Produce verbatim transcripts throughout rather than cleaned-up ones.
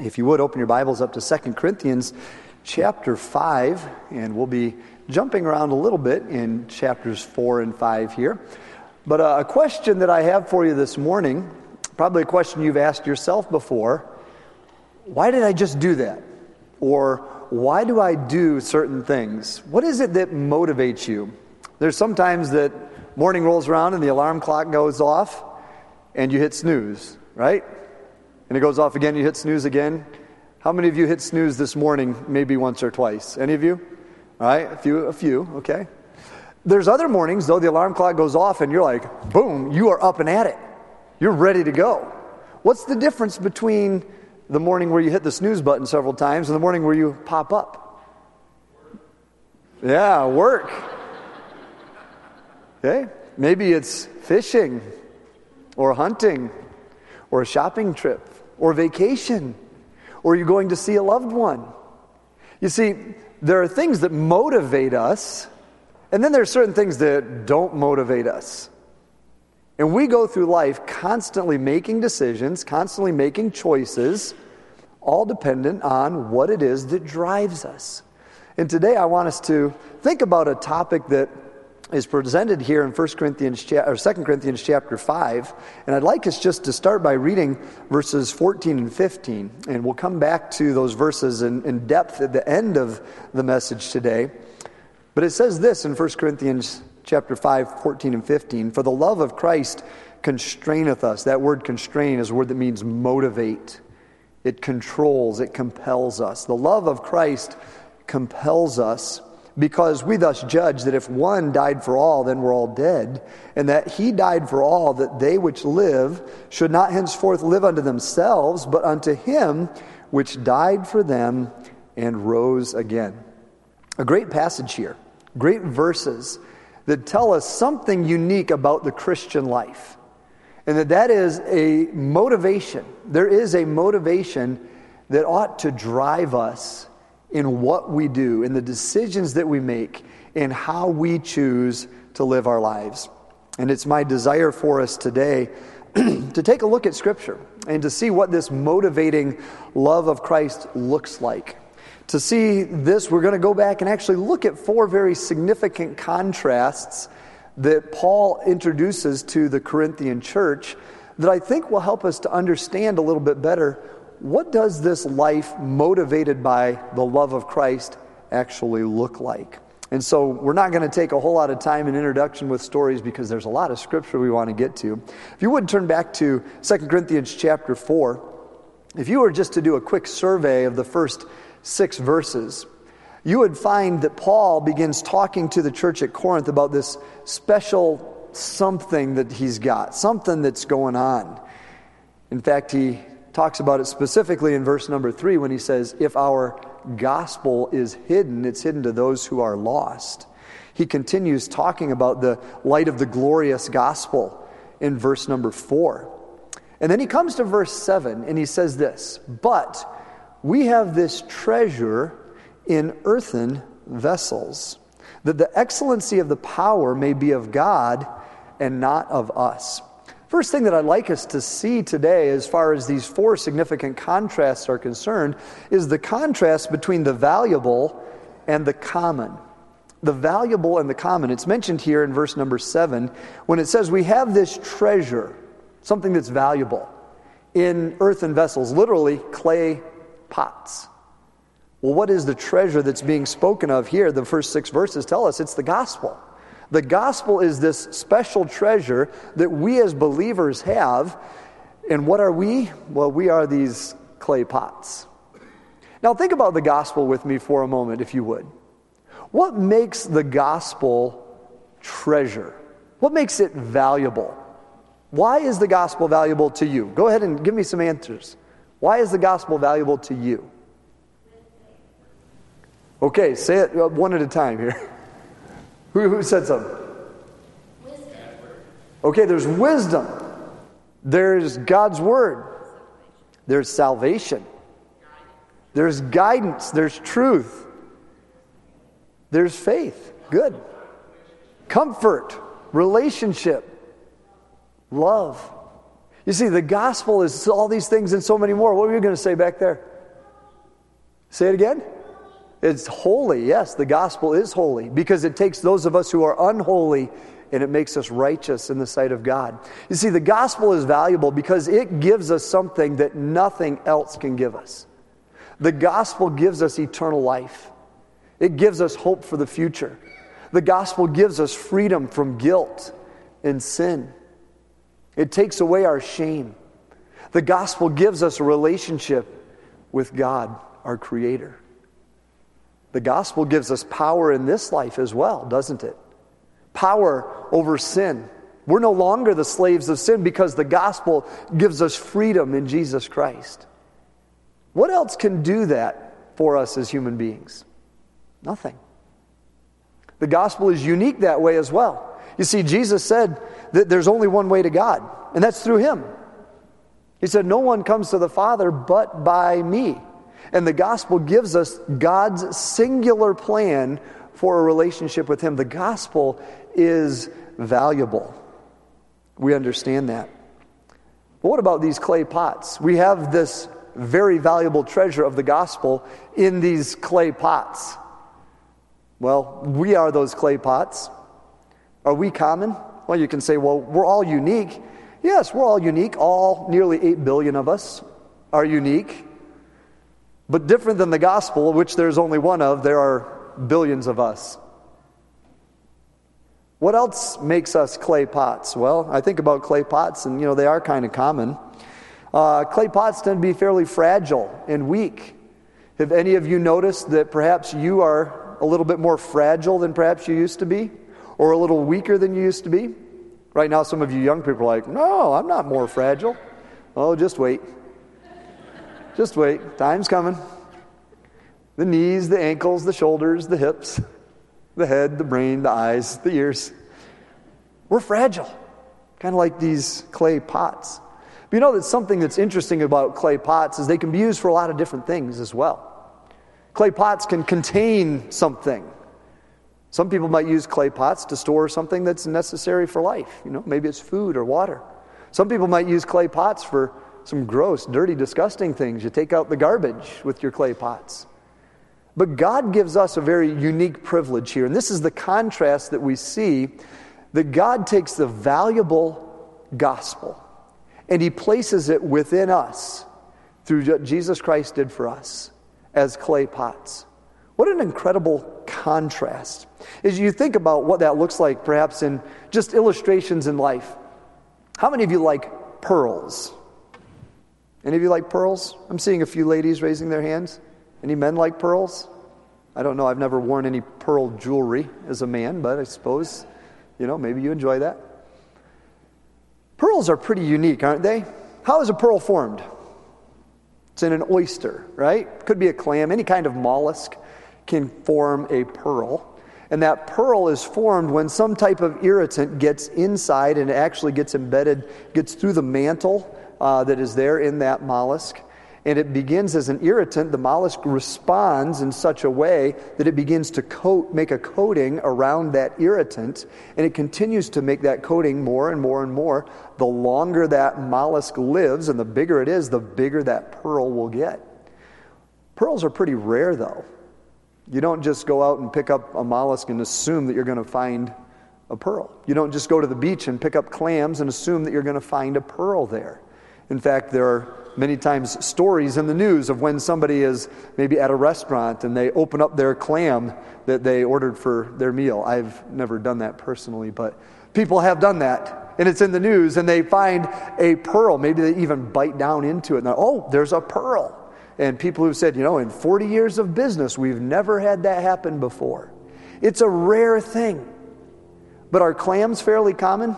If you would, open your Bibles up to Second Corinthians chapter five, and we'll be jumping around a little bit in chapters four and five here. But uh, a question that I have for you this morning, probably a question you've asked yourself before: why did I just do that? Or why do I do certain things? What is it that motivates you? There's sometimes that morning rolls around and the alarm clock goes off and you hit snooze, right? And it goes off again, you hit snooze again. How many of you hit snooze this morning, maybe once or twice? Any of you? All right, a few, a few, okay. There's other mornings, though, the alarm clock goes off and you're like, boom, you are up and at it. You're ready to go. What's the difference between the morning where you hit the snooze button several times and the morning where you pop up? Yeah, work. Okay, maybe it's fishing or hunting or a shopping trip or vacation, or you're going to see a loved one. You see, there are things that motivate us, and then there are certain things that don't motivate us. And we go through life constantly making decisions, constantly making choices, all dependent on what it is that drives us. And today I want us to think about a topic that is presented here in First Corinthians or Second Corinthians chapter five, and I'd like us just to start by reading verses fourteen and fifteen, and we'll come back to those verses in, in depth at the end of the message today. But it says this in First Corinthians chapter five, fourteen and fifteen: "For the love of Christ constraineth us." That word constrain is a word that means motivate. It controls, it compels us. The love of Christ compels us, because we thus judge that if one died for all, then we're all dead, and that he died for all, that they which live should not henceforth live unto themselves, but unto him which died for them and rose again. A great passage here, great verses that tell us something unique about the Christian life, and that that is a motivation. There is a motivation that ought to drive us in what we do, in the decisions that we make, in how we choose to live our lives. And it's my desire for us today to take a look at Scripture and to see what this motivating love of Christ looks like. To see this, we're going to go back and actually look at four very significant contrasts that Paul introduces to the Corinthian church that I think will help us to understand a little bit better, what does this life motivated by the love of Christ actually look like? And so we're not going to take a whole lot of time in introduction with stories because there's a lot of scripture we want to get to. If you would turn back to Second Corinthians chapter four, if you were just to do a quick survey of the first six verses, you would find that Paul begins talking to the church at Corinth about this special something that he's got, something that's going on. In fact, he talks about it specifically in verse number three when he says, if our gospel is hidden, it's hidden to those who are lost. He continues talking about the light of the glorious gospel in verse number four. And then he comes to verse seven and he says this: but we have this treasure in earthen vessels, that the excellency of the power may be of God and not of us. First thing that I'd like us to see today, as far as these four significant contrasts are concerned, is the contrast between the valuable and the common. The valuable and the common. It's mentioned here in verse number seven when it says we have this treasure, something that's valuable, in earthen vessels, literally clay pots. Well, what is the treasure that's being spoken of here? The first six verses tell us it's the gospel. The gospel is this special treasure that we as believers have. And what are we? Well, we are these clay pots. Now think about the gospel with me for a moment, if you would. What makes the gospel treasure? What makes it valuable? Why is the gospel valuable to you? Go ahead and give me some answers. Why is the gospel valuable to you? Okay, say it one at a time here. Who, who said something? Wisdom. Okay, there's wisdom. There's God's word. There's salvation. There's guidance. There's truth. There's faith. Good. Comfort. Relationship. Love. You see, the gospel is all these things and so many more. What were you going to say back there? Say it again. It's holy. Yes, the gospel is holy because it takes those of us who are unholy and it makes us righteous in the sight of God. You see, the gospel is valuable because it gives us something that nothing else can give us. The gospel gives us eternal life. It gives us hope for the future. The gospel gives us freedom from guilt and sin. It takes away our shame. The gospel gives us a relationship with God, our Creator. The gospel gives us power in this life as well, doesn't it? Power over sin. We're no longer the slaves of sin because the gospel gives us freedom in Jesus Christ. What else can do that for us as human beings? Nothing. The gospel is unique that way as well. You see, Jesus said that there's only one way to God, and that's through Him. He said, no one comes to the Father but by me. And the gospel gives us God's singular plan for a relationship with Him. The gospel is valuable. We understand that. But what about these clay pots? We have this very valuable treasure of the gospel in these clay pots. Well, we are those clay pots. Are we common? Well, you can say, well, we're all unique. Yes, we're all unique. All nearly eight billion of us are unique. But different than the gospel, which there's only one of, there are billions of us. What else makes us clay pots? Well, I think about clay pots, and you know they are kind of common. Uh, clay pots tend to be fairly fragile and weak. Have any of you noticed that perhaps you are a little bit more fragile than perhaps you used to be? Or a little weaker than you used to be? Right now, some of you young people are like, no, I'm not more fragile. Oh, just wait. Just wait. Time's coming. The knees, the ankles, the shoulders, the hips, the head, the brain, the eyes, the ears. We're fragile. Kind of like these clay pots. But you know that something that's interesting about clay pots is they can be used for a lot of different things as well. Clay pots can contain something. Some people might use clay pots to store something that's necessary for life. You know, maybe it's food or water. Some people might use clay pots for some gross, dirty, disgusting things. You take out the garbage with your clay pots. But God gives us a very unique privilege here. And this is the contrast that we see, that God takes the valuable gospel and He places it within us through what Jesus Christ did for us as clay pots. What an incredible contrast. As you think about what that looks like, perhaps in just illustrations in life. How many of you like pearls? Any of you like pearls? I'm seeing a few ladies raising their hands. Any men like pearls? I don't know. I've never worn any pearl jewelry as a man, but I suppose, you know, maybe you enjoy that. Pearls are pretty unique, aren't they? How is a pearl formed? It's in an oyster, right? Could be a clam. Any kind of mollusk can form a pearl. And that pearl is formed when some type of irritant gets inside and it actually gets embedded, gets through the mantle uh, that is there in that mollusk. And it begins as an irritant. The mollusk responds in such a way that it begins to coat, make a coating around that irritant. And it continues to make that coating more and more and more. The longer that mollusk lives and the bigger it is, the bigger that pearl will get. Pearls are pretty rare, though. You don't just go out and pick up a mollusk and assume that you're going to find a pearl. You don't just go to the beach and pick up clams and assume that you're going to find a pearl there. In fact, there are many times stories in the news of when somebody is maybe at a restaurant and they open up their clam that they ordered for their meal. I've never done that personally, but people have done that. And it's in the news and they find a pearl. Maybe they even bite down into it and oh, there's a pearl. And people who've said, you know, in forty years of business, we've never had that happen before. It's a rare thing. But are clams fairly common?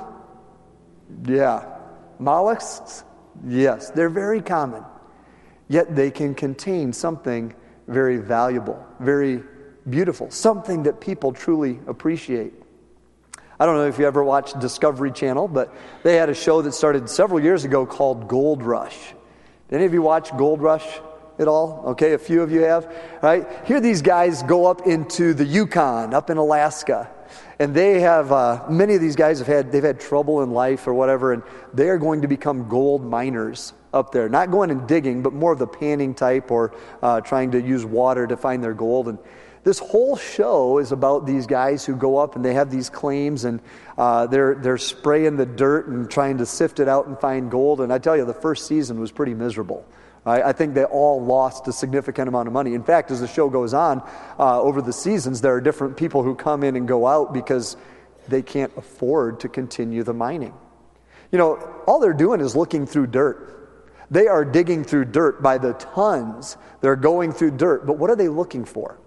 Yeah. Mollusks? Yes, they're very common. Yet they can contain something very valuable, very beautiful, something that people truly appreciate. I don't know if you ever watched Discovery Channel, but they had a show that started several years ago called Gold Rush. Did any of you watch Gold Rush? at all? Okay, a few of you have. Right? Here these guys go up into the Yukon, up in Alaska. And they have, uh, many of these guys have had, they've had trouble in life or whatever, and they are going to become gold miners up there. Not going and digging, but more of the panning type, or uh, trying to use water to find their gold. And this whole show is about these guys who go up and they have these claims, and uh, they're they're spraying the dirt and trying to sift it out and find gold. And I tell you, the first season was pretty miserable. I, I think they all lost a significant amount of money. In fact, as the show goes on, uh, over the seasons, there are different people who come in and go out because they can't afford to continue the mining. You know, all they're doing is looking through dirt. They are digging through dirt by the tons. They're going through dirt. But what are they looking for?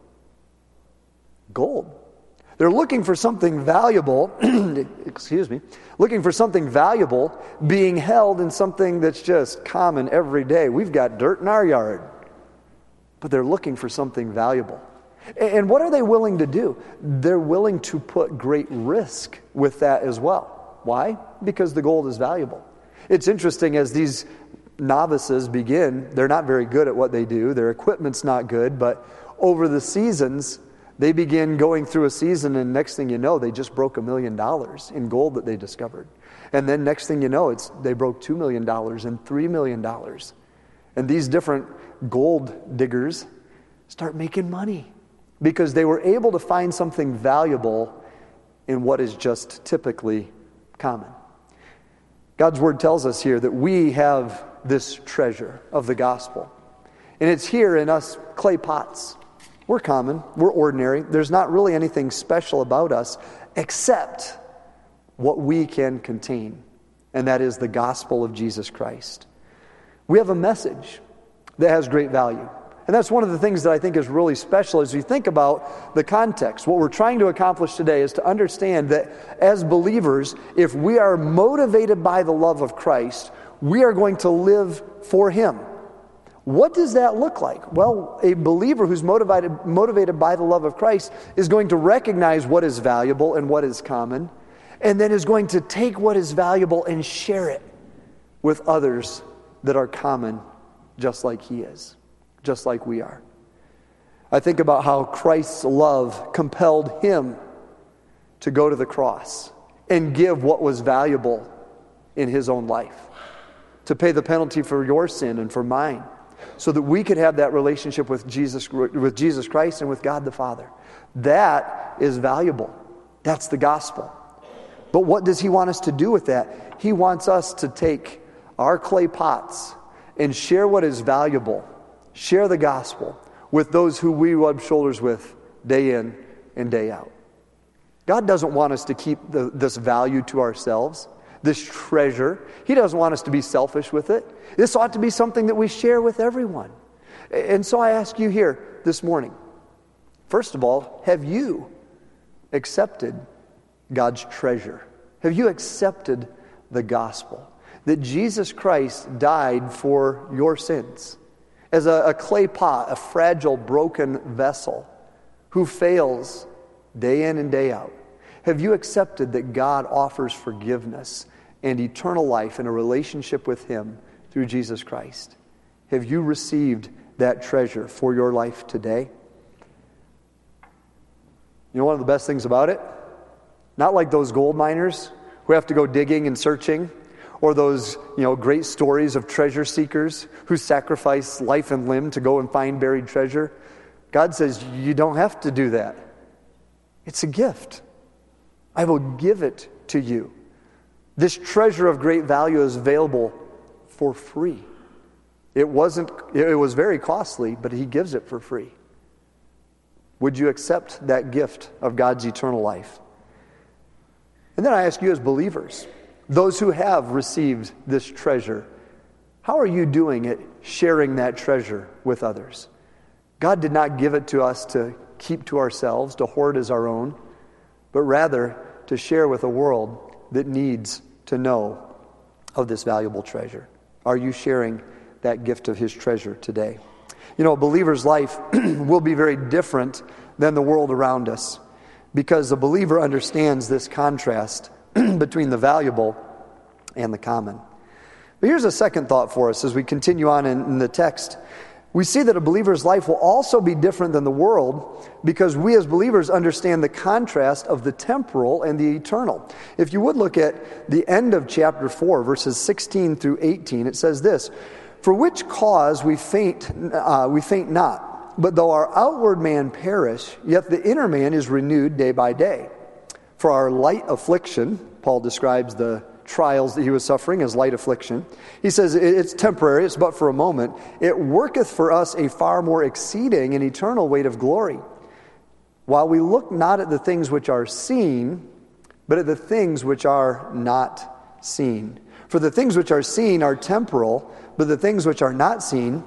Gold. They're looking for something valuable, excuse me, looking for something valuable being held in something that's just common every day. We've got dirt in our yard. But they're looking for something valuable. And what are they willing to do? They're willing to put great risk with that as well. Why? Because the gold is valuable. It's interesting, as these novices begin, they're not very good at what they do. Their equipment's not good, but over the seasons, they begin going through a season, and next thing you know, they just broke a million dollars in gold that they discovered. And then next thing you know, it's they broke two million dollars and three million dollars. And these different gold diggers start making money because they were able to find something valuable in what is just typically common. God's word tells us here that we have this treasure of the gospel. And it's here in us clay pots. We're common, we're ordinary. There's not really anything special about us except what we can contain, and that is the gospel of Jesus Christ. We have a message that has great value. And that's one of the things that I think is really special as you think about the context. What we're trying to accomplish today is to understand that as believers, if we are motivated by the love of Christ, we are going to live for Him. What does that look like? Well, a believer who's motivated motivated by the love of Christ is going to recognize what is valuable and what is common, and then is going to take what is valuable and share it with others that are common, just like he is, just like we are. I think about how Christ's love compelled him to go to the cross and give what was valuable in his own life, to pay the penalty for your sin and for mine, so that we could have that relationship with Jesus, with Jesus Christ and with God the Father. That is valuable. That's the gospel. But what does He want us to do with that? He wants us to take our clay pots and share what is valuable, share the gospel with those who we rub shoulders with day in and day out. God doesn't want us to keep the, this value to ourselves, this treasure. He doesn't want us to be selfish with it. This ought to be something that we share with everyone. And so I ask you here this morning, first of all, have you accepted God's treasure? Have you accepted the gospel? That Jesus Christ died for your sins. As a, a clay pot, a fragile, broken vessel who fails day in and day out. Have you accepted that God offers forgiveness and eternal life in a relationship with Him through Jesus Christ? Have you received that treasure for your life today? You know one of the best things about it? Not like those gold miners who have to go digging and searching, or those, you know, great stories of treasure seekers who sacrifice life and limb to go and find buried treasure. God says you don't have to do that. It's a gift. I will give it to you. This treasure of great value is available for free. It wasn't, it was very costly, but He gives it for free. Would you accept that gift of God's eternal life? And then I ask you as believers, those who have received this treasure, how are you doing at sharing that treasure with others? God did not give it to us to keep to ourselves, to hoard as our own, but rather to share with a world that needs to know of this valuable treasure. Are you sharing that gift of His treasure today? You know, a believer's life will be very different than the world around us, because a believer understands this contrast between the valuable and the common. But here's a second thought for us as we continue on in, in the text. we see that a believer's life will also be different than the world because we as believers understand the contrast of the temporal and the eternal. If you would look at the end of chapter four, verses sixteen through eighteen, it says this, "For which cause we faint, uh, we faint not, but though our outward man perish, yet the inner man is renewed day by day. For our light affliction," Paul describes the trials that he was suffering as light affliction. He says it's temporary, it's but for a moment. "It worketh for us a far more exceeding and eternal weight of glory. While we look not at the things which are seen, but at the things which are not seen. For the things which are seen are temporal, but the things which are not seen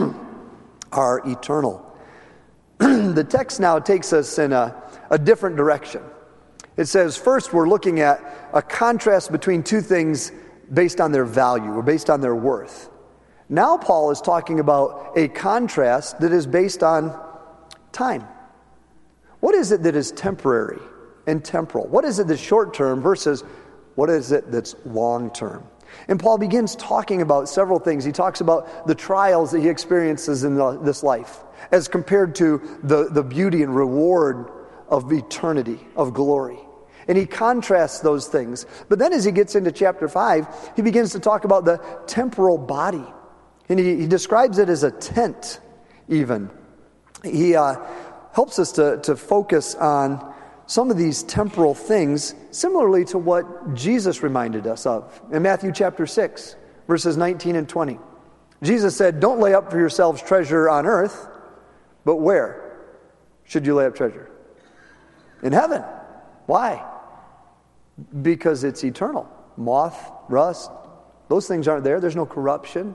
are eternal." The text now takes us in a, a different direction. It says, first, we're looking at a contrast between two things based on their value or based on their worth. Now Paul is talking about a contrast that is based on time. What is it that is temporary and temporal? What is it that's short-term versus what is it that's long-term? And Paul begins talking about several things. He talks about the trials that he experiences in the, this life as compared to the, the beauty and reward of eternity, of glory. And he contrasts those things. But then as he gets into chapter five, he begins to talk about the temporal body. And he, he describes it as a tent, even. He uh, helps us to, to focus on some of these temporal things, similarly to what Jesus reminded us of in Matthew chapter six, verses nineteen and twenty. Jesus said, "Don't lay up for yourselves treasure on earth, but where should you lay up treasure? In heaven." Why? Because it's eternal. Moth, rust, those things aren't there. There's no corruption.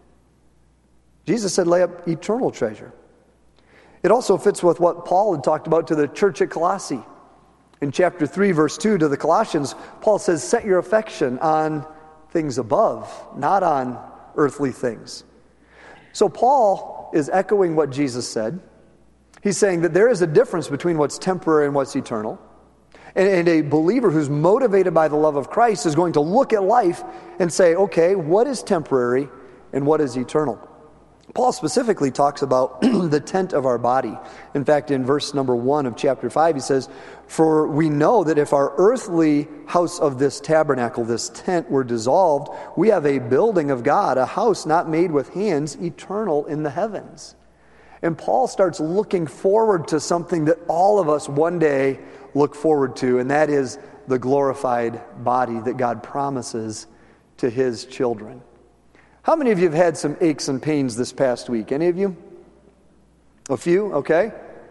Jesus said, lay up eternal treasure. It also fits with what Paul had talked about to the church at Colossae. In chapter three, verse two, to the Colossians, Paul says, set your affection on things above, not on earthly things. So Paul is echoing what Jesus said. He's saying that there is a difference between what's temporary and what's eternal. And a believer who's motivated by the love of Christ is going to look at life and say, okay, what is temporary and what is eternal? Paul specifically talks about the tent of our body. In fact, in verse number one of chapter five, he says, "For we know that if our earthly house of this tabernacle, this tent, were dissolved, we have a building of God, a house not made with hands, eternal in the heavens." And Paul starts looking forward to something that all of us one day look forward to, and that is the glorified body that God promises to his children. How many of you have had some aches and pains this past week? Any of you? A few? Okay.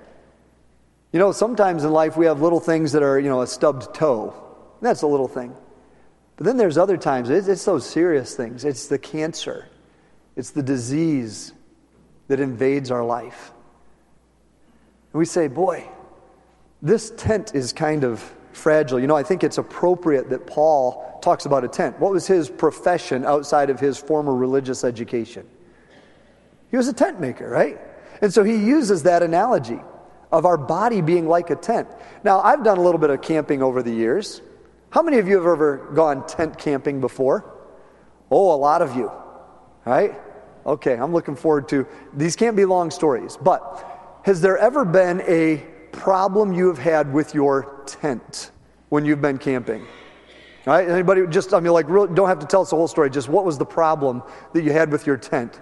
You know, sometimes in life we have little things that are, you know, a stubbed toe. That's a little thing. But then there's other times, it's, it's those serious things. It's the cancer. It's the disease that invades our life. And we say, boy, this tent is kind of fragile. You know, I think it's appropriate that Paul talks about a tent. What was his profession outside of his former religious education? He was a tent maker, right? And so he uses that analogy of our body being like a tent. Now, I've done a little bit of camping over the years. How many of you have ever gone tent camping before? Oh, a lot of you, right? Okay, I'm looking forward to, these can't be long stories, but has there ever been a problem you have had with your tent when you've been camping? All right, anybody just, I mean, like, really, don't have to tell us the whole story, just what was the problem that you had with your tent?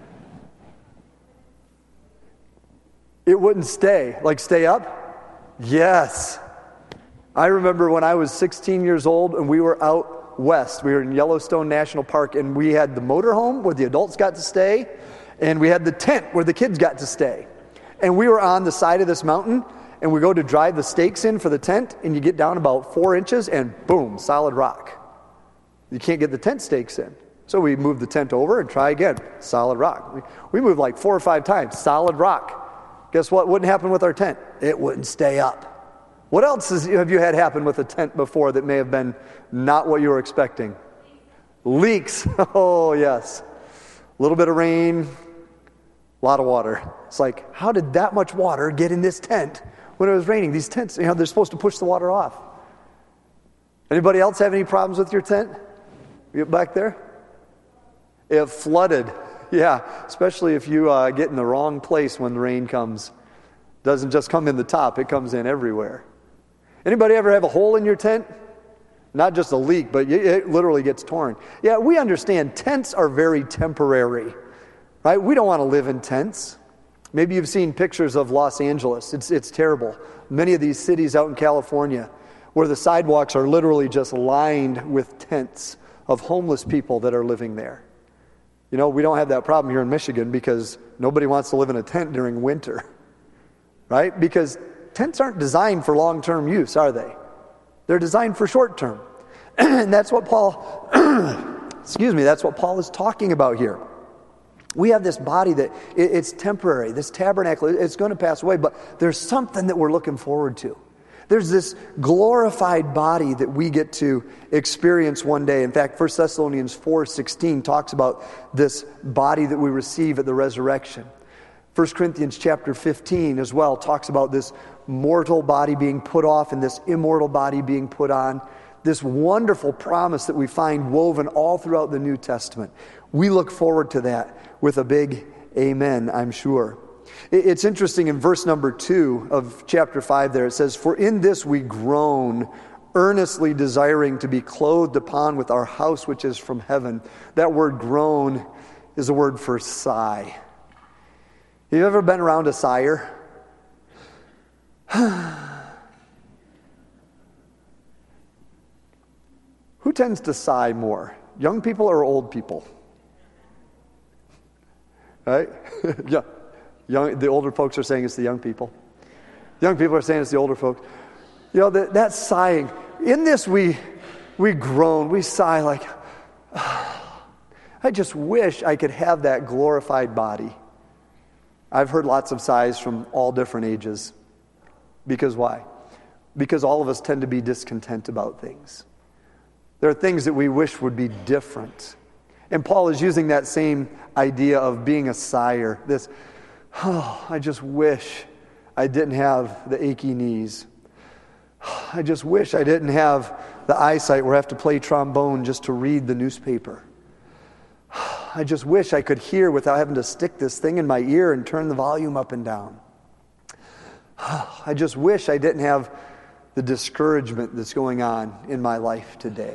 It wouldn't stay, like stay up? Yes. I remember when I was sixteen years old and we were out west. We were in Yellowstone National Park, and we had the motorhome where the adults got to stay, and we had the tent where the kids got to stay. And we were on the side of this mountain, and we go to drive the stakes in for the tent, and you get down about four inches, and boom, solid rock. You can't get the tent stakes in. So we move the tent over and try again, solid rock. We, we moved like four or five times, solid rock. Guess what wouldn't happen with our tent? It wouldn't stay up. What else is, have you had happen with a tent before that may have been not what you were expecting? Leaks. Oh, yes. A little bit of rain, a lot of water. It's like, how did that much water get in this tent when it was raining? These tents, you know, they're supposed to push the water off. Anybody else have any problems with your tent? You back there? It flooded. Yeah, especially if you uh, get in the wrong place when the rain comes. Doesn't just come in the top, it comes in everywhere. Anybody ever have a hole in your tent? Not just a leak, but it literally gets torn. Yeah, we understand tents are very temporary, right? We don't want to live in tents. Maybe you've seen pictures of Los Angeles. It's, it's terrible. Many of these cities out in California where the sidewalks are literally just lined with tents of homeless people that are living there. You know, we don't have that problem here in Michigan because nobody wants to live in a tent during winter, right? Because tents aren't designed for long-term use, are they? They're designed for short-term. And that's what Paul, excuse me, that's what Paul is talking about here. We have this body that it, it's temporary, this tabernacle, it's going to pass away, but there's something that we're looking forward to. There's this glorified body that we get to experience one day. In fact, First Thessalonians four sixteen talks about this body that we receive at the resurrection. First Corinthians chapter fifteen as well talks about this mortal body being put off and this immortal body being put on. This wonderful promise that we find woven all throughout the New Testament. We look forward to that with a big amen, I'm sure. It's interesting in verse number two of chapter five there, it says, "For in this we groan, earnestly desiring to be clothed upon with our house which is from heaven." That word groan is a word for sigh. Have you ever been around a sigher? Who tends to sigh more? Young people or old people? Right? Yeah. Young, the older folks are saying it's the young people. Young people are saying it's the older folks. You know, that, that sighing. In this we we groan, we sigh like, oh, I just wish I could have that glorified body. I've heard lots of sighs from all different ages. Because why? Because all of us tend to be discontent about things. There are things that we wish would be different. And Paul is using that same idea of being a sigher. This, oh, I just wish I didn't have the achy knees. I just wish I didn't have the eyesight where I have to play trombone just to read the newspaper. I just wish I could hear without having to stick this thing in my ear and turn the volume up and down. I just wish I didn't have the discouragement that's going on in my life today.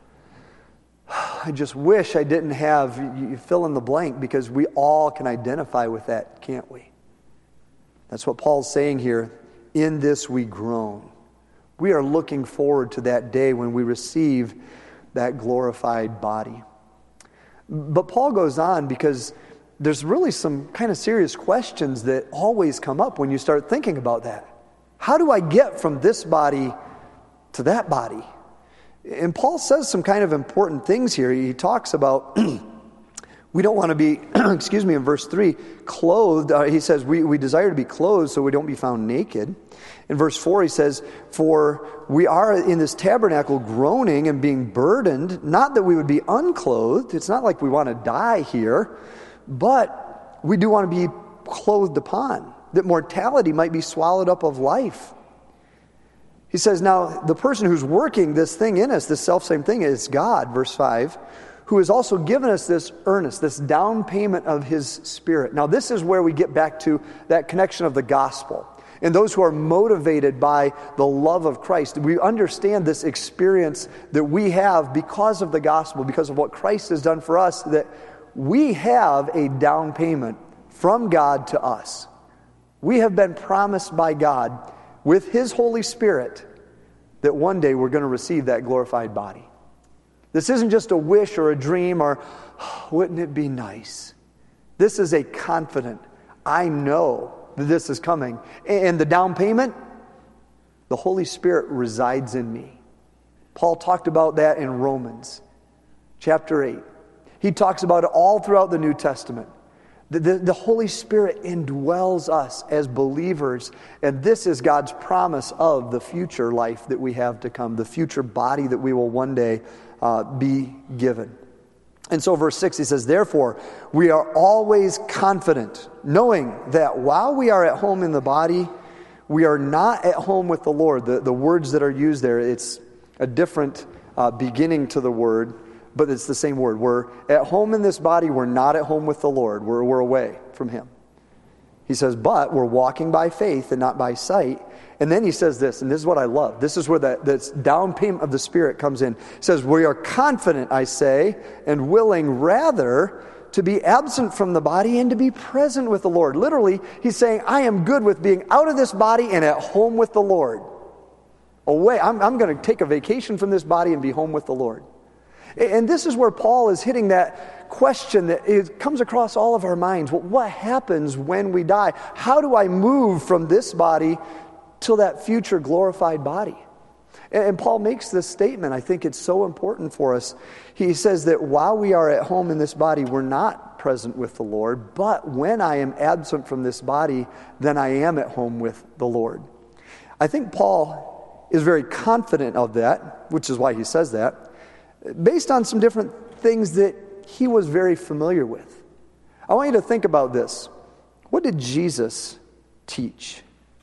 I just wish I didn't have, you fill in the blank, because we all can identify with that, can't we? That's what Paul's saying here. In this we groan. We are looking forward to that day when we receive that glorified body. But Paul goes on because there's really some kind of serious questions that always come up when you start thinking about that. How do I get from this body to that body? And Paul says some kind of important things here. He talks about we don't want to be, excuse me, in verse three, clothed. Uh, he says we, we desire to be clothed so we don't be found naked. In verse four he says, for we are in this tabernacle groaning and being burdened, not that we would be unclothed. It's not like we want to die here, but we do want to be clothed upon, that mortality might be swallowed up of life. He says, now, the person who's working this thing in us, this self-same thing, is God, verse five, who has also given us this earnest, this down payment of His Spirit. Now, this is where we get back to that connection of the gospel. And those who are motivated by the love of Christ, we understand this experience that we have because of the gospel, because of what Christ has done for us, that we have a down payment from God to us. We have been promised by God with His Holy Spirit that one day we're going to receive that glorified body. This isn't just a wish or a dream or, oh, wouldn't it be nice? This is a confident, I know that this is coming. And the down payment, the Holy Spirit resides in me. Paul talked about that in Romans chapter eight. He talks about it all throughout the New Testament. The, the, the Holy Spirit indwells us as believers, and this is God's promise of the future life that we have to come, the future body that we will one day uh, be given. And so verse six, he says, therefore, we are always confident, knowing that while we are at home in the body, we are not at home with the Lord. The, the words that are used there, it's a different uh, beginning to the word. but it's the same word. We're at home in this body. We're not at home with the Lord. We're, we're away from him. He says, but we're walking by faith and not by sight. And then he says this, and this is what I love. This is where that that's down payment of the Spirit comes in. He says, we are confident, I say, and willing rather to be absent from the body and to be present with the Lord. Literally, he's saying, I am good with being out of this body and at home with the Lord. Away, I'm, I'm going to take a vacation from this body and be home with the Lord. And this is where Paul is hitting that question that it comes across all of our minds. Well, what happens when we die? How do I move from this body to that future glorified body? And Paul makes this statement. I think it's so important for us. He says that while we are at home in this body, we're not present with the Lord. But when I am absent from this body, then I am at home with the Lord. I think Paul is very confident of that, which is why he says that, based on some different things that he was very familiar with. I want you to think about this. What did Jesus teach?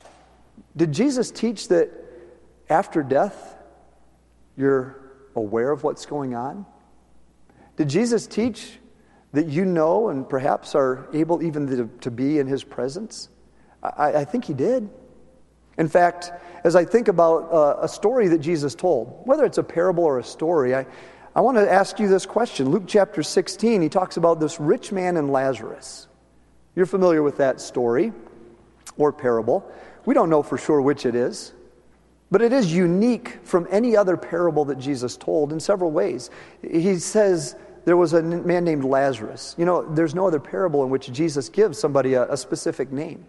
Did Jesus teach that after death, you're aware of what's going on? Did Jesus teach that you know and perhaps are able even to, to be in his presence? I, I think he did. In fact, as I think about uh, a story that Jesus told, whether it's a parable or a story, I, I want to ask you this question. Luke chapter sixteen, he talks about this rich man and Lazarus. You're familiar with that story or parable. We don't know for sure which it is, but it is unique from any other parable that Jesus told in several ways. He says there was a man named Lazarus. You know, there's no other parable in which Jesus gives somebody a, a specific name.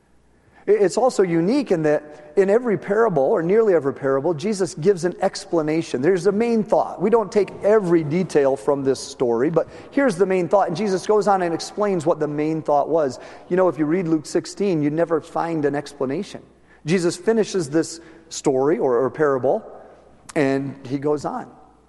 It's also unique in that in every parable, or nearly every parable, Jesus gives an explanation. There's a main thought. We don't take every detail from this story, but here's the main thought. And Jesus goes on and explains what the main thought was. You know, if you read Luke sixteen, you never find an explanation. Jesus finishes this story or, or parable, and he goes on.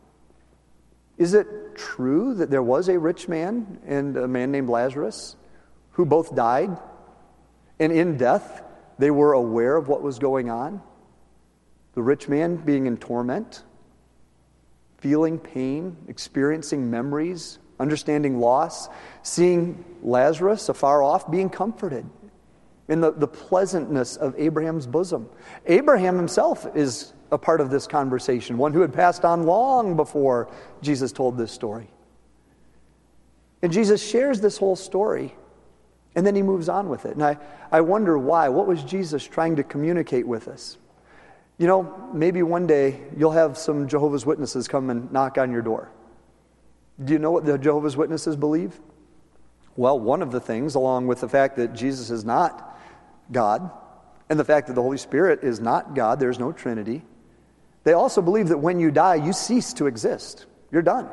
Is it true that there was a rich man and a man named Lazarus who both died? And in death, they were aware of what was going on. The rich man being in torment, feeling pain, experiencing memories, understanding loss, seeing Lazarus afar off being comforted in the, the pleasantness of Abraham's bosom. Abraham himself is a part of this conversation, one who had passed on long before Jesus told this story. And Jesus shares this whole story, and then he moves on with it. And I, I wonder why. What was Jesus trying to communicate with us? You know, maybe one day you'll have some Jehovah's Witnesses come and knock on your door. Do you know what the Jehovah's Witnesses believe? Well, one of the things, along with the fact that Jesus is not God, and the fact that the Holy Spirit is not God, there's no Trinity, they also believe that when you die, you cease to exist. You're done.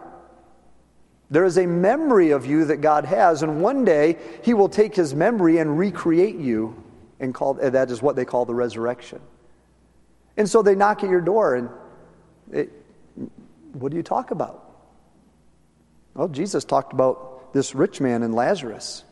There is a memory of you that God has, and one day he will take his memory and recreate you, and call, that is what they call the resurrection. And so they knock at your door, and it, what do you talk about? Well, Jesus talked about this rich man and Lazarus.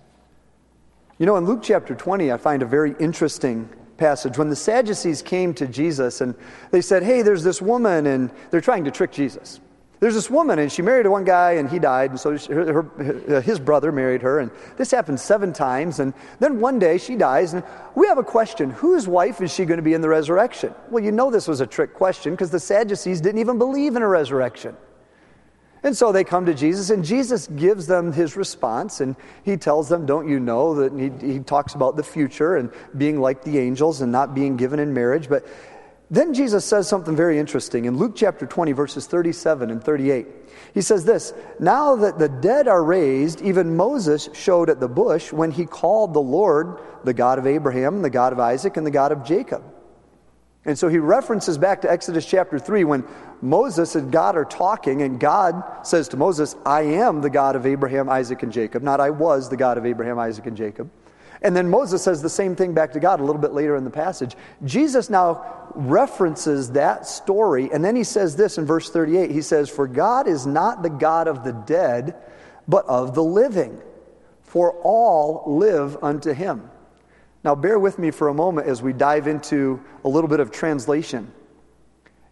You know, in Luke chapter twenty, I find a very interesting passage. When the Sadducees came to Jesus and they said, hey, there's this woman, and they're trying to trick Jesus. There's this woman, and she married one guy, and he died, and so her, her, his brother married her, and this happened seven times, and then one day she dies, and we have a question. Whose wife is she going to be in the resurrection? Well, you know this was a trick question, because the Sadducees didn't even believe in a resurrection. And so they come to Jesus, and Jesus gives them his response, and he tells them, don't you know, that he, he talks about the future, and being like the angels, and not being given in marriage, but then Jesus says something very interesting. In Luke chapter twenty, verses thirty-seven and thirty-eight, he says this, now that the dead are raised, even Moses showed at the bush when he called the Lord the God of Abraham, the God of Isaac, and the God of Jacob. And so he references back to Exodus chapter three when Moses and God are talking, and God says to Moses, I am the God of Abraham, Isaac, and Jacob, not I was the God of Abraham, Isaac, and Jacob. And then Moses says the same thing back to God a little bit later in the passage. Jesus now references that story, and then he says this in verse thirty-eight. He says, for God is not the God of the dead, but of the living, for all live unto him. Now bear with me for a moment as we dive into a little bit of translation.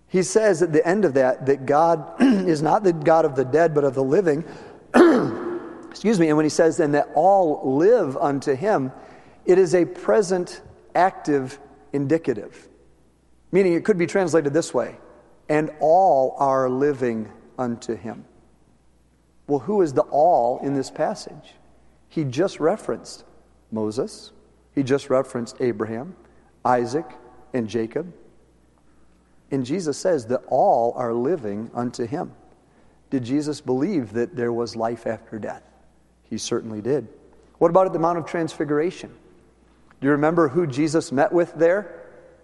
he says at the end of that, that God is not the God of the dead, but of the living. Excuse me. And when he says then that all live unto him, it is a present active indicative. Meaning it could be translated this way, and all are living unto him. Well, who is the all in this passage? He just referenced Moses. He just referenced Abraham, Isaac, and Jacob. And Jesus says that all are living unto him. Did Jesus believe that there was life after death? He certainly did. What about at the Mount of Transfiguration? Do you remember who Jesus met with there?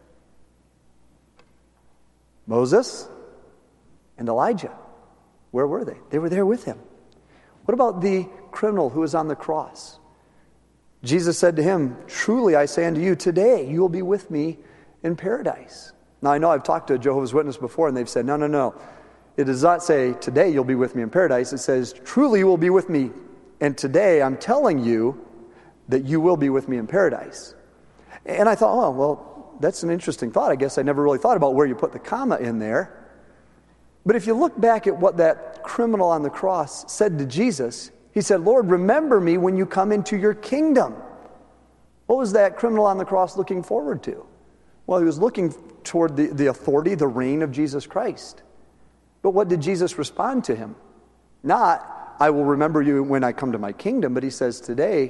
Moses and Elijah. Where were they? They were there with him. What about the criminal who was on the cross? Jesus said to him, truly I say unto you, today you will be with me in paradise. Now I know I've talked to a Jehovah's Witness before and they've said, no, no, no. It does not say, today you'll be with me in paradise. It says, truly you will be with me. And today I'm telling you that you will be with me in paradise. And I thought, oh, well, that's an interesting thought. I guess I never really thought about where you put the comma in there. But if you look back at what that criminal on the cross said to Jesus, he said, Lord, remember me when you come into your kingdom. What was that criminal on the cross looking forward to? Well, he was looking toward the, the authority, the reign of Jesus Christ. But what did Jesus respond to him? Not, I will remember you when I come to my kingdom, but he says, today,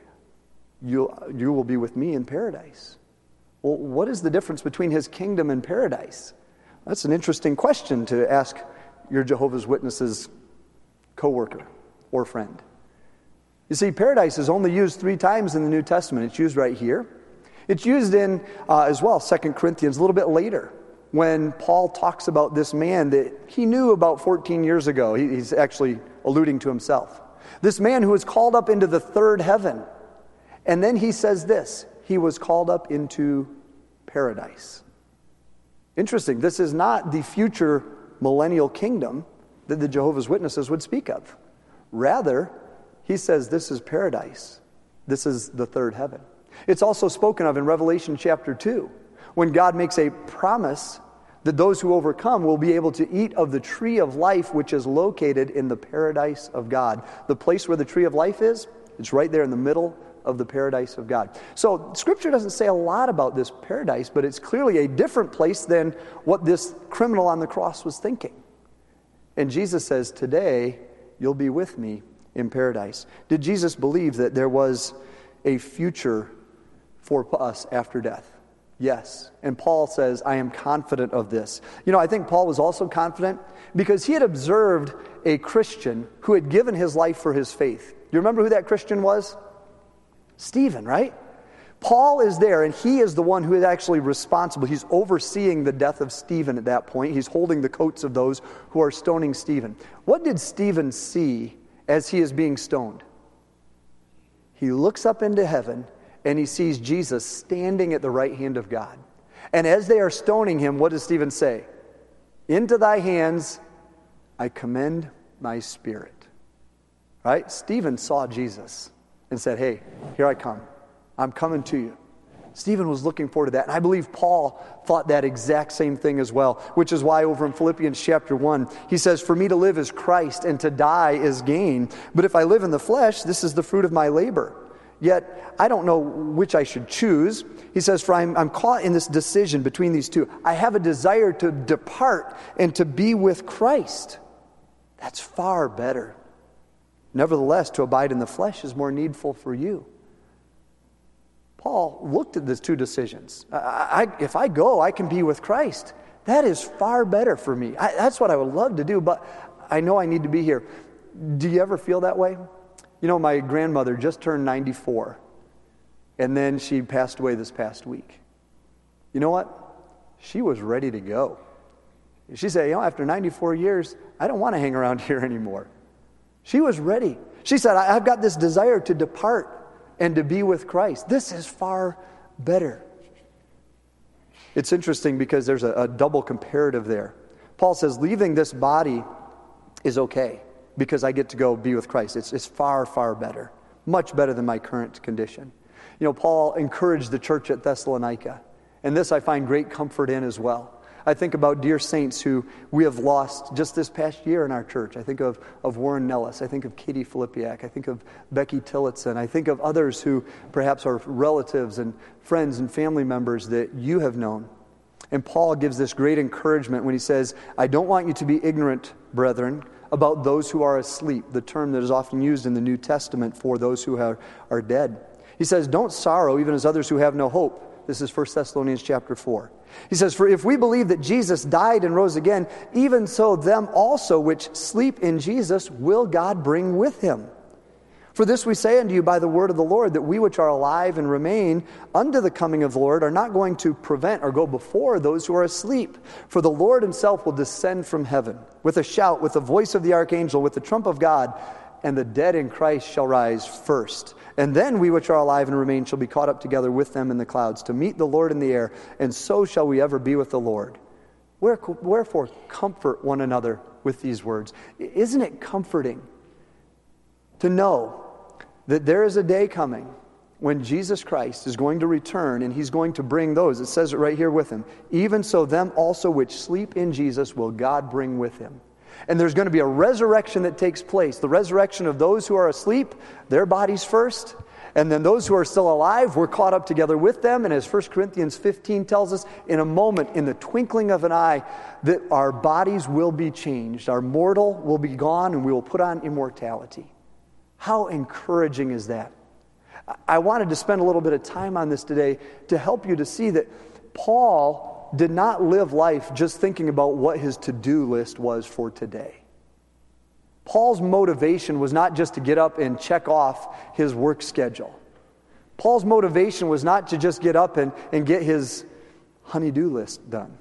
you, you will be with me in paradise. Well, what is the difference between his kingdom and paradise? That's an interesting question to ask your Jehovah's Witnesses co-worker or friend. You see, paradise is only used three times in the New Testament. It's used right here. It's used in, uh, as well, Second Corinthians, a little bit later, when Paul talks about this man that he knew about fourteen years ago. He, he's actually alluding to himself. This man who was called up into the third heaven. And then he says this, he was called up into paradise. Interesting. This is not the future millennial kingdom that the Jehovah's Witnesses would speak of. Rather, he says this is paradise. This is the third heaven. It's also spoken of in Revelation chapter two, when God makes a promise that those who overcome will be able to eat of the tree of life, which is located in the paradise of God. The place where the tree of life is, it's right there in the middle of the paradise of God. So Scripture doesn't say a lot about this paradise, but it's clearly a different place than what this criminal on the cross was thinking. And Jesus says, today you'll be with me in paradise. Did Jesus believe that there was a future for us after death? Yes. And Paul says, I am confident of this. You know, I think Paul was also confident because he had observed a Christian who had given his life for his faith. Do you remember who that Christian was? Stephen, right? Paul is there, and he is the one who is actually responsible. He's overseeing the death of Stephen at that point. He's holding the coats of those who are stoning Stephen. What did Stephen see as he is being stoned? He looks up into heaven, and he sees Jesus standing at the right hand of God. And as they are stoning him, what does Stephen say? Into thy hands I commend my spirit. Right? Stephen saw Jesus and said, hey, here I come. I'm coming to you. Stephen was looking forward to that. And I believe Paul thought that exact same thing as well, which is why over in Philippians chapter one, he says, for me to live is Christ and to die is gain. But if I live in the flesh, this is the fruit of my labor. Yet I don't know which I should choose. He says, for I'm, I'm caught in this decision between these two. I have a desire to depart and to be with Christ. That's far better. Nevertheless, to abide in the flesh is more needful for you. Paul looked at the two decisions. I, I, if I go, I can be with Christ. That is far better for me. I, that's what I would love to do, but I know I need to be here. Do you ever feel that way? You know, my grandmother just turned ninety-four, and then she passed away this past week. You know what? She was ready to go. She said, you know, after ninety-four years, I don't want to hang around here anymore. She was ready. She said, I've got this desire to depart and to be with Christ. This is far better. It's interesting because there's a, a double comparative there. Paul says, leaving this body is okay because I get to go be with Christ. It's, it's far, far better. Much better than my current condition. You know, Paul encouraged the church at Thessalonica. And this I find great comfort in as well. I think about dear saints who we have lost just this past year in our church. I think of, of Warren Nellis. I think of Katie Filipiak. I think of Becky Tillotson. I think of others who perhaps are relatives and friends and family members that you have known. And Paul gives this great encouragement when he says, I don't want you to be ignorant, brethren, about those who are asleep, the term that is often used in the New Testament for those who are, are dead. He says, don't sorrow even as others who have no hope. This is First Thessalonians chapter four. He says, for if we believe that Jesus died and rose again, even so them also which sleep in Jesus will God bring with him. For this we say unto you by the word of the Lord, that we which are alive and remain unto the coming of the Lord are not going to prevent or go before those who are asleep. For the Lord himself will descend from heaven with a shout, with the voice of the archangel, with the trump of God, and the dead in Christ shall rise first. And then we which are alive and remain shall be caught up together with them in the clouds to meet the Lord in the air, and so shall we ever be with the Lord. Wherefore comfort one another with these words. Isn't it comforting to know that there is a day coming when Jesus Christ is going to return and he's going to bring those, it says it right here with him, even so them also which sleep in Jesus will God bring with him. And there's going to be a resurrection that takes place. The resurrection of those who are asleep, their bodies first. And then those who are still alive, we're caught up together with them. And as First Corinthians fifteen tells us, in a moment, in the twinkling of an eye, that our bodies will be changed. Our mortal will be gone and we will put on immortality. How encouraging is that? I wanted to spend a little bit of time on this today to help you to see that Paul did not live life just thinking about what his to-do list was for today. Paul's motivation was not just to get up and check off his work schedule. Paul's motivation was not to just get up and, and get his honey-do list done.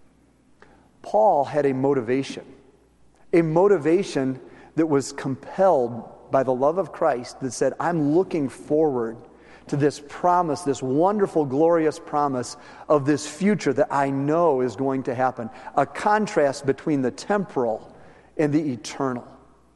Paul had a motivation, a motivation that was compelled by the love of Christ that said, I'm looking forward to this promise, this wonderful, glorious promise of this future that I know is going to happen. A contrast between the temporal and the eternal.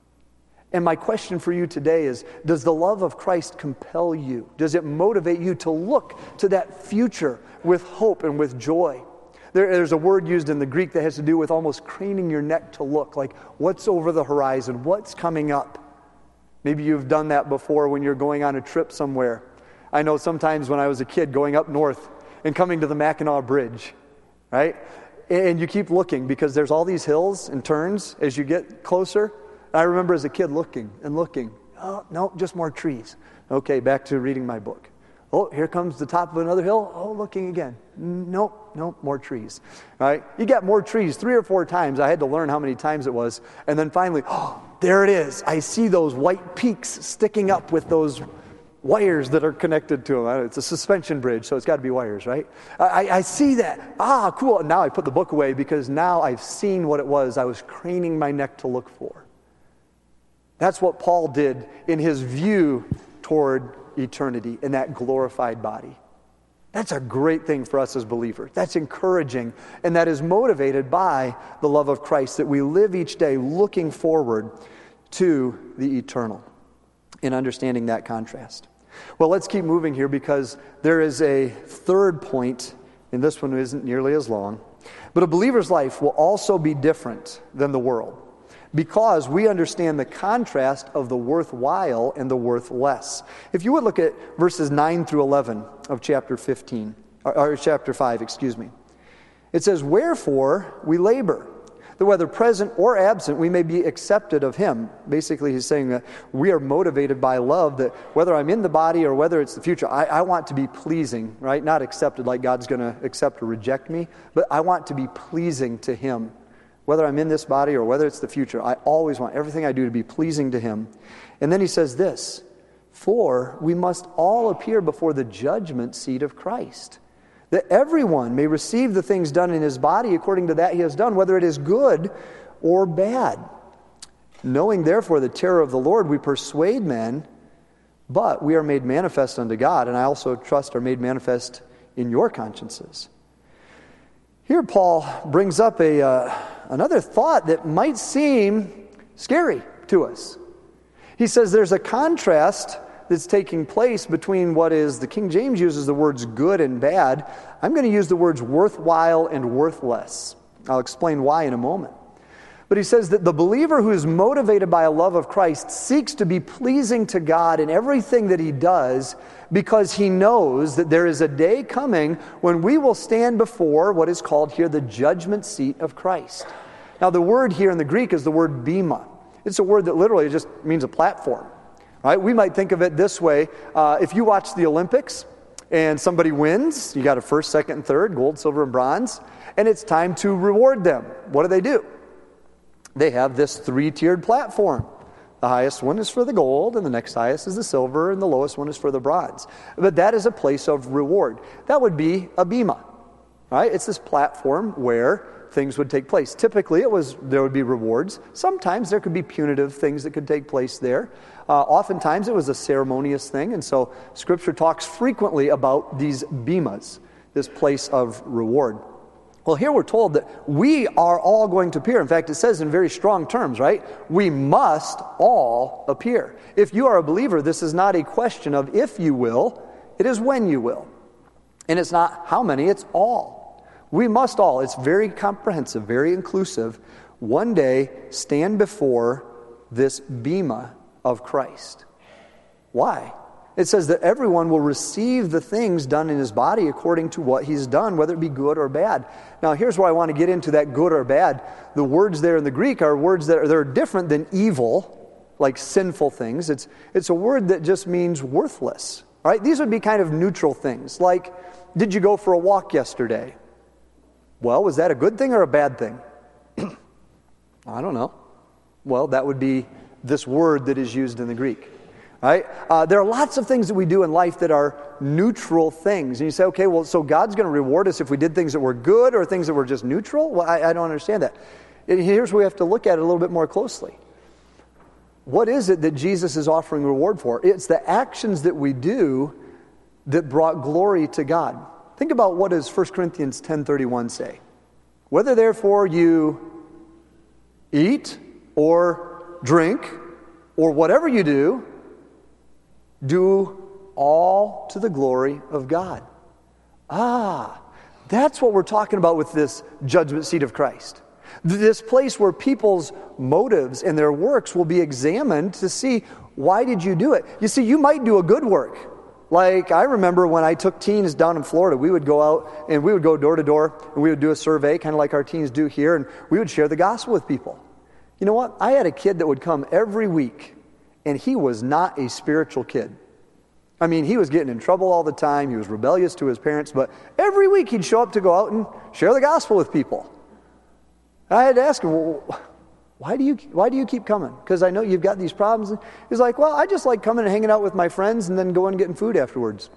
And my question for you today is, does the love of Christ compel you? Does it motivate you to look to that future with hope and with joy? There, there's a word used in the Greek that has to do with almost craning your neck to look, like what's over the horizon, what's coming up. Maybe you've done that before when you're going on a trip somewhere. I know sometimes when I was a kid going up north and coming to the Mackinac Bridge, right? And you keep looking because there's all these hills and turns as you get closer. I remember as a kid looking and looking. Oh, no, just more trees. Okay, back to reading my book. Oh, here comes the top of another hill. Oh, looking again. Nope, nope, more trees. All right? You got more trees three or four times. I had to learn how many times it was. And then finally, oh, there it is. I see those white peaks sticking up with those wires that are connected to them. It's a suspension bridge, so it's got to be wires, right? I, I see that. Ah, cool. And now I put the book away because now I've seen what it was I was craning my neck to look for. That's what Paul did in his view toward eternity in that glorified body. That's a great thing for us as believers. That's encouraging, and that is motivated by the love of Christ, that we live each day looking forward to the eternal in understanding that contrast. Well, let's keep moving here because there is a third point, and this one isn't nearly as long. But a believer's life will also be different than the world because we understand the contrast of the worthwhile and the worthless. If you would look at verses nine through eleven of chapter fifteen, or, or chapter five, excuse me. It says, "Wherefore we labor, that whether present or absent, we may be accepted of him." Basically, he's saying that we are motivated by love, that whether I'm in the body or whether it's the future, I, I want to be pleasing, right? Not accepted like God's going to accept or reject me, but I want to be pleasing to him. Whether I'm in this body or whether it's the future, I always want everything I do to be pleasing to him. And then he says this, "For we must all appear before the judgment seat of Christ, that everyone may receive the things done in his body according to that he has done, whether it is good or bad. Knowing therefore the terror of the Lord, we persuade men, but we are made manifest unto God, and I also trust are made manifest in your consciences." Here Paul brings up a uh, another thought that might seem scary to us. He says there's a contrast that's taking place between what is, the King James uses the words good and bad. I'm going to use the words worthwhile and worthless. I'll explain why in a moment. But he says that the believer who is motivated by a love of Christ seeks to be pleasing to God in everything that he does, because he knows that there is a day coming when we will stand before what is called here the judgment seat of Christ. Now, the word here in the Greek is the word bema. It's a word that literally just means a platform. Right? We might think of it this way. Uh, if you watch the Olympics and somebody wins, you got a first, second, and third, gold, silver, and bronze, and it's time to reward them. What do they do? They have this three-tiered platform. The highest one is for the gold, and the next highest is the silver, and the lowest one is for the bronze. But that is a place of reward. That would be a bema. Right? It's this platform where things would take place. Typically, it was there would be rewards. Sometimes there could be punitive things that could take place there. Uh, oftentimes, it was a ceremonious thing, and so Scripture talks frequently about these bemas, this place of reward. Well, here we're told that we are all going to appear. In fact, it says in very strong terms, right? We must all appear. If you are a believer, this is not a question of if you will, it is when you will. And it's not how many, it's all. We must all. It's very comprehensive, very inclusive. One day, stand before this bema of Christ. Why? It says that everyone will receive the things done in his body according to what he's done, whether it be good or bad. Now, here's where I want to get into that good or bad. The words there in the Greek are words that are they're different than evil, like sinful things. It's, it's a word that just means worthless. Right? These would be kind of neutral things, like, did you go for a walk yesterday? Well, was that a good thing or a bad thing? I don't know. Well, that would be this word that is used in the Greek. Right? Uh, there are lots of things that we do in life that are neutral things. And you say, okay, well, so God's going to reward us if we did things that were good or things that were just neutral? Well, I, I don't understand that. And here's where we have to look at it a little bit more closely. What is it that Jesus is offering reward for? It's the actions that we do that brought glory to God. Think about what does First Corinthians ten thirty-one say. Whether therefore you eat or drink or whatever you do, do all to the glory of God. Ah, that's what we're talking about with this judgment seat of Christ. This place where people's motives and their works will be examined to see, why did you do it? You see, you might do a good work. Like, I remember when I took teens down in Florida, we would go out and we would go door to door and we would do a survey, kind of like our teens do here, and we would share the gospel with people. You know what? I had a kid that would come every week, and he was not a spiritual kid. I mean, he was getting in trouble all the time. He was rebellious to his parents, but every week he'd show up to go out and share the gospel with people. I had to ask him, well, why do you why do you keep coming? Because I know you've got these problems. He's like, well, I just like coming and hanging out with my friends and then going and getting food afterwards.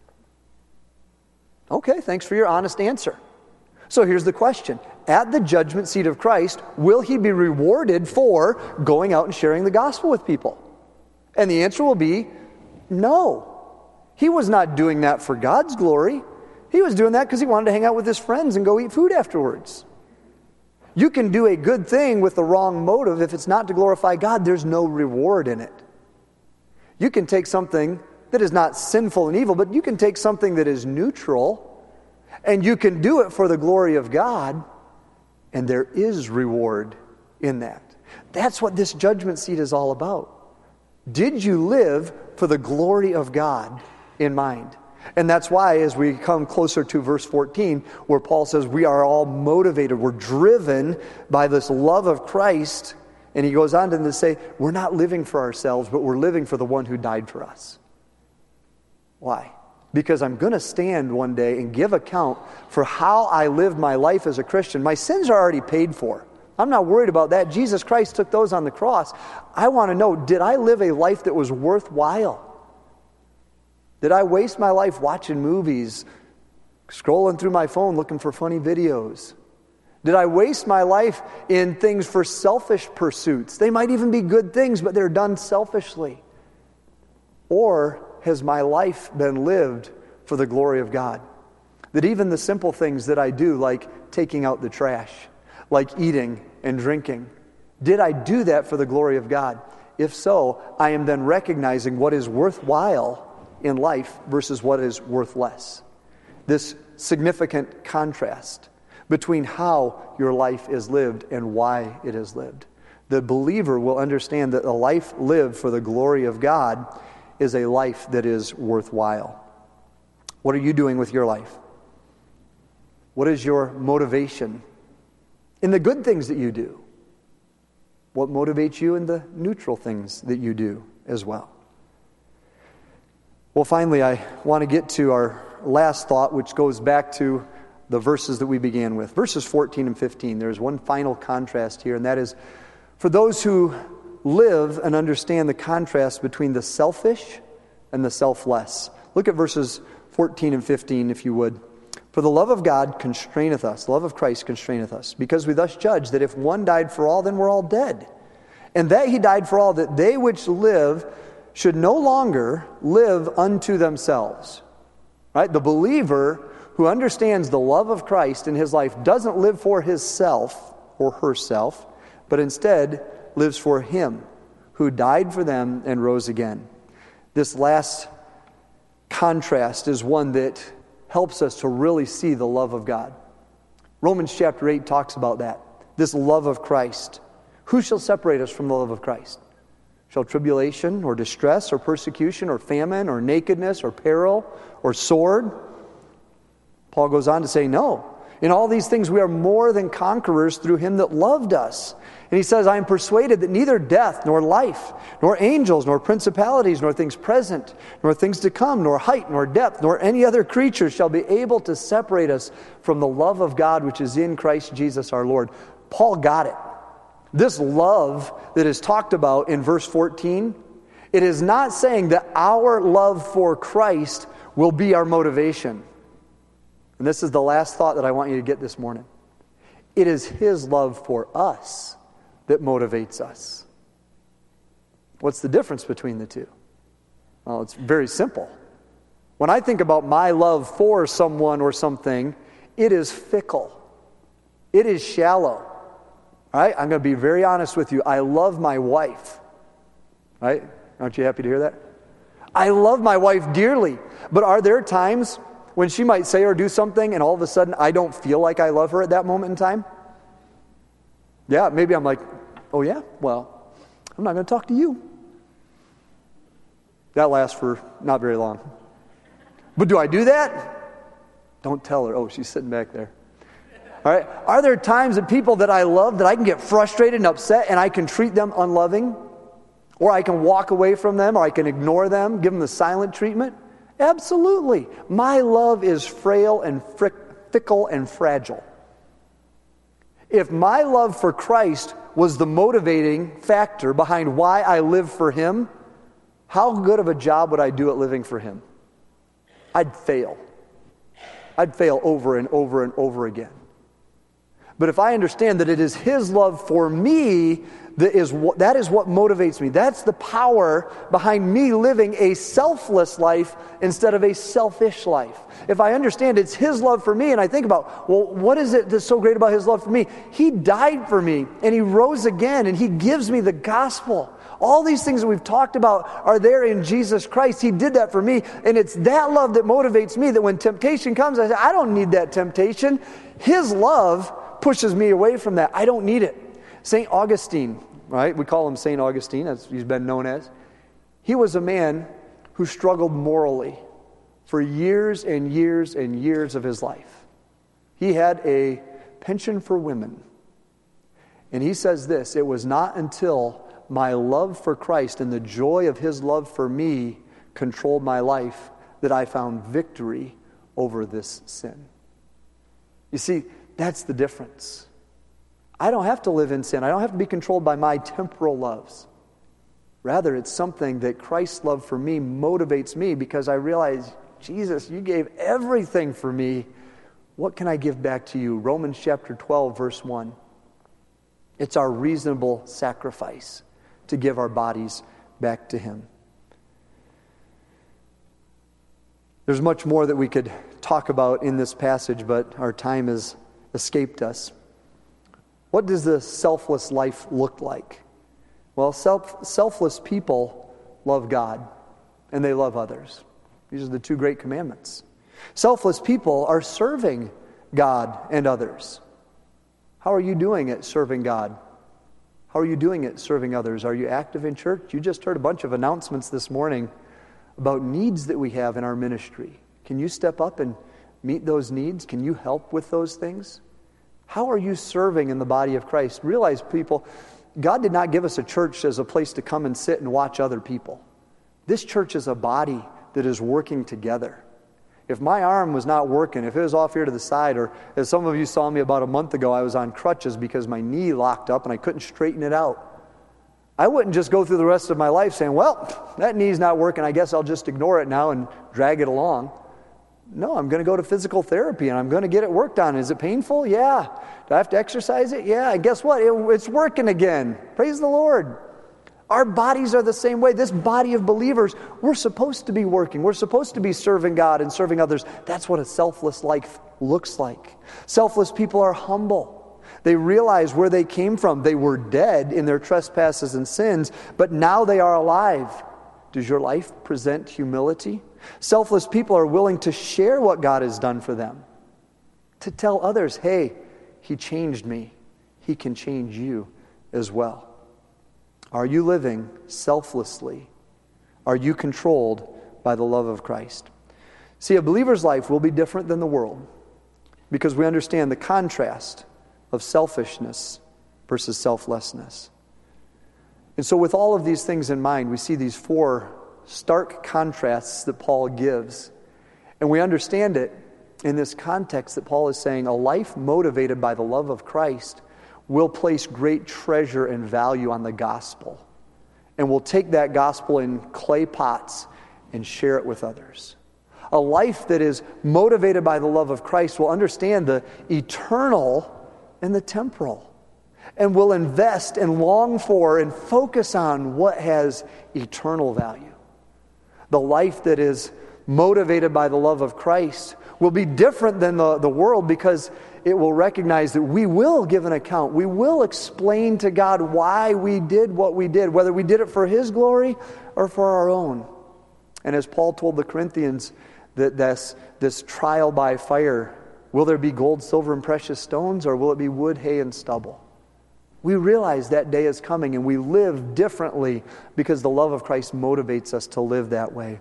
Okay, thanks for your honest answer. So here's the question. At the judgment seat of Christ, will he be rewarded for going out and sharing the gospel with people? And the answer will be no. He was not doing that for God's glory. He was doing that because he wanted to hang out with his friends and go eat food afterwards. You can do a good thing with the wrong motive. If it's not to glorify God, there's no reward in it. You can take something that is not sinful and evil, but you can take something that is neutral, and you can do it for the glory of God, and there is reward in that. That's what this judgment seat is all about. Did you live for the glory of God in mind? And that's why, as we come closer to verse fourteen, where Paul says we are all motivated, we're driven by this love of Christ, and he goes on to say, we're not living for ourselves, but we're living for the one who died for us. Why? Because I'm going to stand one day and give account for how I lived my life as a Christian. My sins are already paid for. I'm not worried about that. Jesus Christ took those on the cross. I want to know, did I live a life that was worthwhile? Did I waste my life watching movies, scrolling through my phone looking for funny videos? Did I waste my life in things for selfish pursuits? They might even be good things, but they're done selfishly. Or has my life been lived for the glory of God? That even the simple things that I do, like taking out the trash, like eating and drinking, did I do that for the glory of God? If so, I am then recognizing what is worthwhile in life versus what is worth less. This significant contrast between how your life is lived and why it is lived. The believer will understand that a life lived for the glory of God is a life that is worthwhile. What are you doing with your life? What is your motivation in the good things that you do? What motivates you in the neutral things that you do as well? Well, finally, I want to get to our last thought, which goes back to the verses that we began with. Verses fourteen and fifteen. There's one final contrast here, and that is for those who live and understand the contrast between the selfish and the selfless. Look at verses fourteen and fifteen, if you would. For the love of God constraineth us, the love of Christ constraineth us, because we thus judge that if one died for all, then we're all dead. And that he died for all, that they which live should no longer live unto themselves. Right? The believer who understands the love of Christ in his life doesn't live for himself or herself, but instead lives for him who died for them and rose again. This last contrast is one that helps us to really see the love of God. Romans chapter eight talks about that. This love of Christ. Who shall separate us from the love of Christ? Shall tribulation or distress or persecution or famine or nakedness or peril or sword? Paul goes on to say, no. In all these things we are more than conquerors through him that loved us. And he says, I am persuaded that neither death, nor life, nor angels, nor principalities, nor things present, nor things to come, nor height, nor depth, nor any other creature shall be able to separate us from the love of God which is in Christ Jesus our Lord. Paul got it. This love that is talked about in verse fourteen, it is not saying that our love for Christ will be our motivation. And this is the last thought that I want you to get this morning. It is his love for us that motivates us. What's the difference between the two? Well, it's very simple. When I think about my love for someone or something, it is fickle. It is shallow. All right? I'm going to be very honest with you. I love my wife. Right? Aren't you happy to hear that? I love my wife dearly. But are there times when she might say or do something and all of a sudden I don't feel like I love her at that moment in time? Yeah, maybe I'm like, oh yeah? Well, I'm not going to talk to you. That lasts for not very long. But do I do that? Don't tell her. Oh, she's sitting back there. All right. Are there times that people that I love that I can get frustrated and upset and I can treat them unloving? Or I can walk away from them, or I can ignore them, give them the silent treatment? Absolutely. My love is frail and frick, fickle and fragile. If my love for Christ was the motivating factor behind why I live for him, how good of a job would I do at living for him? I'd fail. I'd fail over and over and over again. But if I understand that it is his love for me that is what, that is what motivates me. That's the power behind me living a selfless life instead of a selfish life. If I understand it's his love for me and I think about, well, what is it that's so great about his love for me? He died for me and he rose again and he gives me the gospel. All these things that we've talked about are there in Jesus Christ. He did that for me. And it's that love that motivates me that when temptation comes, I say, I don't need that temptation. His love pushes me away from that. I don't need it. Saint Augustine, right? We call him Saint Augustine, as he's been known as. He was a man who struggled morally for years and years and years of his life. He had a penchant for women. And he says this, it was not until my love for Christ and the joy of his love for me controlled my life that I found victory over this sin. You see, that's the difference. I don't have to live in sin. I don't have to be controlled by my temporal loves. Rather, it's something that Christ's love for me motivates me because I realize, Jesus, you gave everything for me. What can I give back to you? Romans chapter twelve, verse one. It's our reasonable sacrifice to give our bodies back to him. There's much more that we could talk about in this passage, but our time has escaped us. What does the selfless life look like? Well, self, selfless people love God and they love others. These are the two great commandments. Selfless people are serving God and others. How are you doing at serving God? How are you doing at serving others? Are you active in church? You just heard a bunch of announcements this morning about needs that we have in our ministry. Can you step up and meet those needs? Can you help with those things? How are you serving in the body of Christ? Realize, people, God did not give us a church as a place to come and sit and watch other people. This church is a body that is working together. If my arm was not working, if it was off here to the side, or as some of you saw me about a month ago, I was on crutches because my knee locked up and I couldn't straighten it out, I wouldn't just go through the rest of my life saying, well, that knee's not working, I guess I'll just ignore it now and drag it along. No, I'm going to go to physical therapy and I'm going to get it worked on. Is it painful? Yeah. Do I have to exercise it? Yeah. And guess what? It, it's working again. Praise the Lord. Our bodies are the same way. This body of believers, we're supposed to be working. We're supposed to be serving God and serving others. That's what a selfless life looks like. Selfless people are humble. They realize where they came from. They were dead in their trespasses and sins, but now they are alive. Does your life present humility? Selfless people are willing to share what God has done for them. To tell others, hey, He changed me. He can change you as well. Are you living selflessly? Are you controlled by the love of Christ? See, a believer's life will be different than the world because we understand the contrast of selfishness versus selflessness. And so with all of these things in mind, we see these four stark contrasts that Paul gives. And we understand it in this context that Paul is saying a life motivated by the love of Christ will place great treasure and value on the gospel. And will take that gospel in clay pots and share it with others. A life that is motivated by the love of Christ will understand the eternal and the temporal. And will invest and long for and focus on what has eternal value. The life that is motivated by the love of Christ will be different than the, the world because it will recognize that we will give an account. We will explain to God why we did what we did, whether we did it for His glory or for our own. And as Paul told the Corinthians, that this, this trial by fire, will there be gold, silver, and precious stones, or will it be wood, hay, and stubble? We realize that day is coming, and we live differently because the love of Christ motivates us to live that way.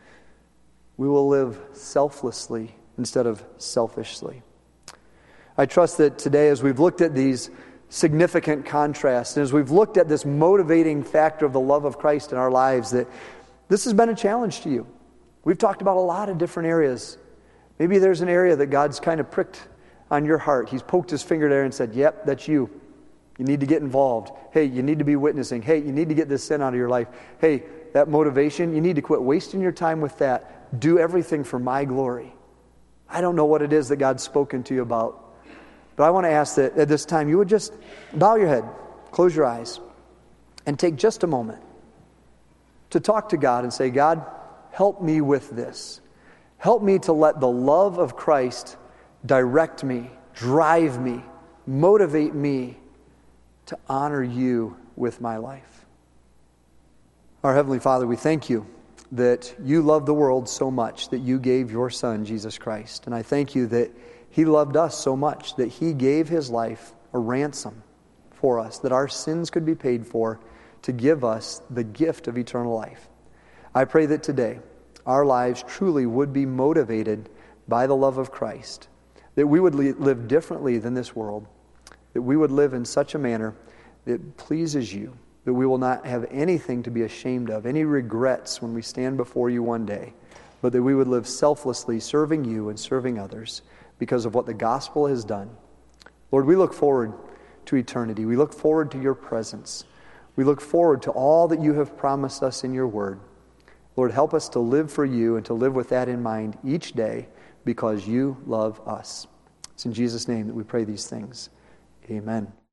We will live selflessly instead of selfishly. I trust that today, as we've looked at these significant contrasts, and as we've looked at this motivating factor of the love of Christ in our lives, that this has been a challenge to you. We've talked about a lot of different areas. Maybe there's an area that God's kind of pricked on your heart. He's poked His finger there and said, yep, that's you. You need to get involved. Hey, you need to be witnessing. Hey, you need to get this sin out of your life. Hey, that motivation, you need to quit wasting your time with that. Do everything for my glory. I don't know what it is that God's spoken to you about. But I want to ask that at this time you would just bow your head, close your eyes, and take just a moment to talk to God and say, God, help me with this. Help me to let the love of Christ direct me, drive me, motivate me to honor you with my life. Our Heavenly Father, we thank you that you love the world so much that you gave your Son, Jesus Christ. And I thank you that He loved us so much that He gave His life a ransom for us, that our sins could be paid for, to give us the gift of eternal life. I pray that today our lives truly would be motivated by the love of Christ, that we would live differently than this world, that we would live in such a manner that pleases you, that we will not have anything to be ashamed of, any regrets when we stand before you one day, but that we would live selflessly serving you and serving others because of what the gospel has done. Lord, we look forward to eternity. We look forward to your presence. We look forward to all that you have promised us in your word. Lord, help us to live for you and to live with that in mind each day because you love us. It's in Jesus' name that we pray these things. Amen.